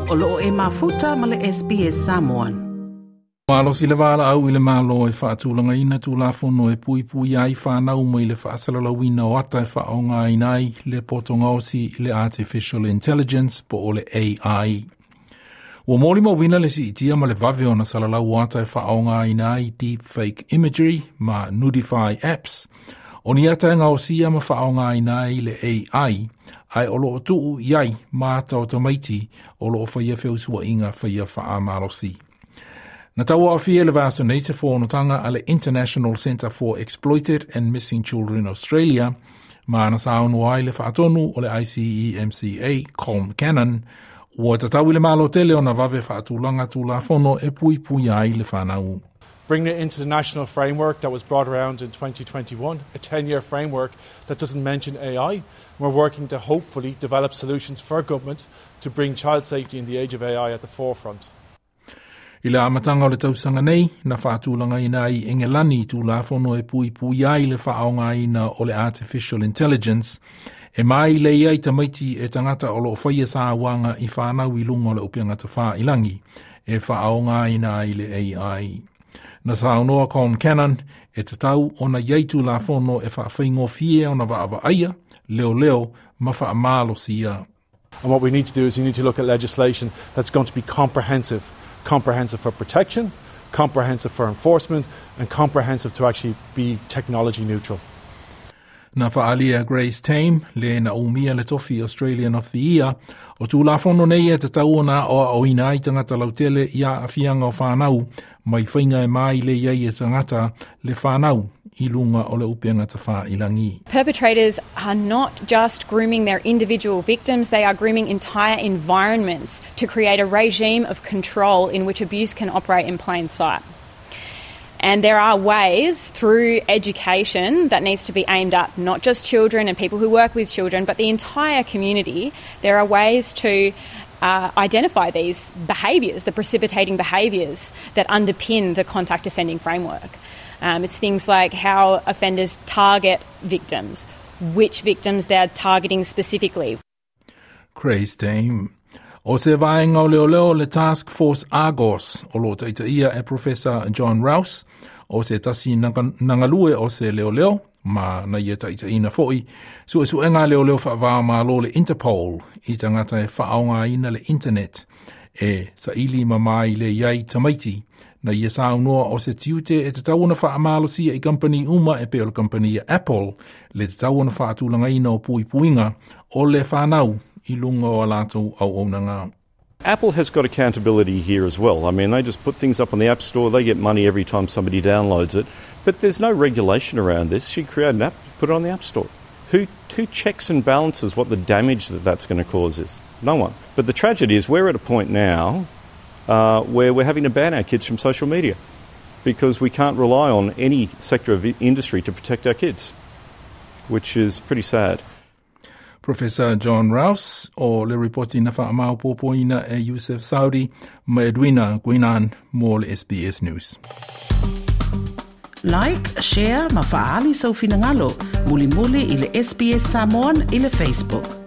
o loo e mafuta ma le SBS Samoan. Malo si le vala au i le malo e whaatulanga ina tu la fono e pui pui ai whanau mo i le whaasala wina o ata e whaonga inai le potonga osi le Artificial Intelligence po o le AI. Ua mōli mo wina le si itia ma le vave o na salalau ata e whaonga inai deepfake imagery ma Nudify apps. O ni ata ngā osia ma whaonga inai le AI ai o loo tuu iai ma tau tamaiti o loo whaia whiusua inga whaia wha amalosi. Na taua awhia le vāsa nei te whonotanga a le International Centre for Exploited and Missing Children Australia, ma na saunu ai le whaatonu o le ICEMCA, Colm Cannon, ua tatau le malo tele o na vave whaatulanga tu la whono e pui pui ai le whanau. Bringing it into the national framework that was brought around in 2021, a 10-year framework that doesn't mention AI. We're working to hopefully develop solutions for government to bring child safety in the age of AI at the forefront. I le amatanga o le tausanga nei, na whaatulanga ina i engelani tu la whono e pui pui ai le whaonga ina o le Artificial Intelligence, e mai le iai tamaiti e tangata o lo whaia sa wanga i whanau i lunga o le upianga ta wha ilangi, e whaonga ina i le AI. Na saunoa Colm Cannon, e tatau o na iaitu la whono e whaawhaingo fie o na waawa aia, leo ma whaamalo sia. And what we need to do is you need to look at legislation that's going to be comprehensive for protection, comprehensive for enforcement, and comprehensive to actually be technology neutral. Na whaalia Grace Tame, le na umia le tofi Australian of the Year, o tū la whono nei e te tauona o ina ai tangata lautele ia a whianga o whanau, mai whainga e mai le iei e tangata le whanau I lunga o le upenga ta wha ilangi. Perpetrators are not just grooming their individual victims, they are grooming entire environments to create a regime of control in which abuse can operate in plain sight. And there are ways through education that needs to be aimed at not just children and people who work with children, but the entire community. There are ways to identify these behaviours, the precipitating behaviours that underpin the contact offending framework. It's things like how offenders target victims, which victims they're targeting specifically. Grace Dame. O se vaenga o leo le Task Force Argos, o lo teita ia e Professor John Rouse, o se tasi nangalue o se leo, ma na ia teita ina foi, su enga leo wha ma lo le Interpol, I tangata e whaonga ina le internet, e sa ili mamai le iai tamaiti, na ia saunoa o se tiute e te tauana wha amalosia I company uma e peo le company Apple, le te tauana wha atulanga ina o pui puinga, o le whanau, I lunga o alato au onanga. Apple has got accountability here as well. I mean, they just put things up on the App Store, they get money every time somebody downloads it, but there's no regulation around this. You create an app, put it on the App Store. Who checks and balances what the damage that's going to cause is? No one. But the tragedy is we're at a point now where we're having to ban our kids from social media because we can't rely on any sector of industry to protect our kids, which is pretty sad. Professor John Rouse o le reporti na whaamau pōpoina e Youssef Saudi ma Edwina Gwinan mō le SBS News. Like, share, ma faali sau finangalo, muli I le SBS Samoan I le Facebook.